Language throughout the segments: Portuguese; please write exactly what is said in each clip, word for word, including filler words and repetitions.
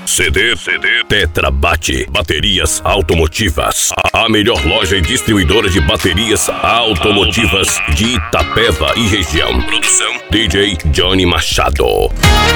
C D, C D, Tetra Bate, baterias automotivas. A melhor loja e distribuidora de baterias automotivas de Itapeva e região. Produção D J Johnny Machado.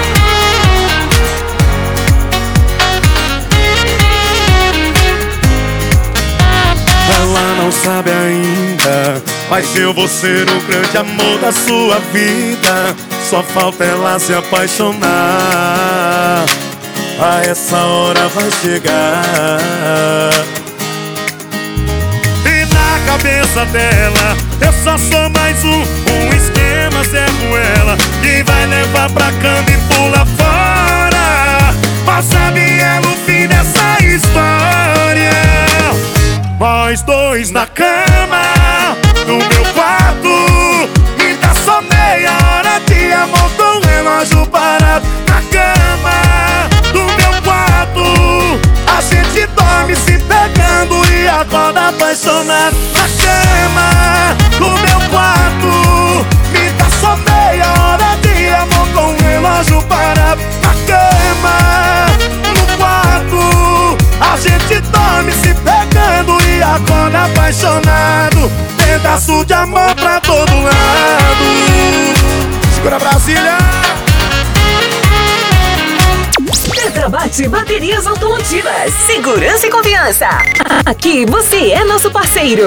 Ela não sabe ainda, mas eu vou ser o grande amor da sua vida. Só falta ela se apaixonar. A essa hora vai chegar. E na cabeça dela eu só sou mais um, um esquema Zé Ruela, que vai levar pra cama e pula fora. Mas sabe ela o fim dessa história? Nós dois na cama, no meu quarto. Me dá só meia hora de amor com o relógio parado. Na cama, no meu quarto, a gente dorme se pegando e acorda apaixonado. Na cama, no meu quarto, me dá só meia hora de amor com o relógio parado. Na cama, no quarto, a gente dorme se pegando e acorda apaixonado. Pedaço de amor pra todo lado. Segura Brasília. Tetra Bate Baterias Automotivas. Segurança e confiança. Aqui você é nosso parceiro.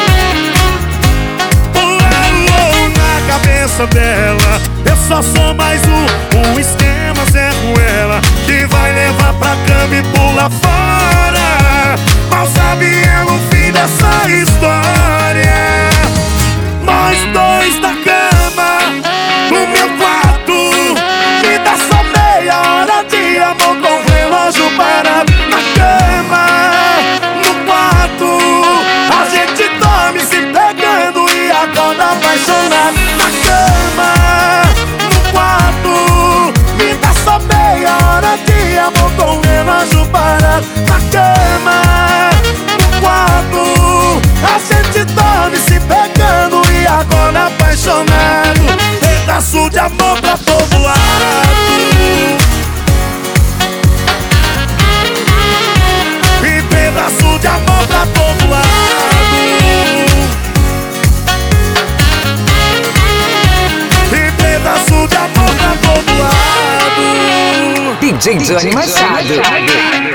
Na cabeça dela eu só sou mais um, um esquema Zé Ruela, que vai levar pra cama e pula fora. Mal sabe ela o fim dessa história. Nós dois na cama, no meu quarto. Me dá só meia hora de amor com o relógio parado. Na cama, no quarto, a gente dorme se pegando e acorda apaixonado. Na cama, no quarto, me dá só meia hora de amor com o relógio parado. Na cama, no quarto, a gente dorme se pegando e acorda apaixonado. Pedaço de amor pra todo lado. E pedaço de amor pra todo lado. E pedaço de amor pra todo lado. D J Johnny Machado.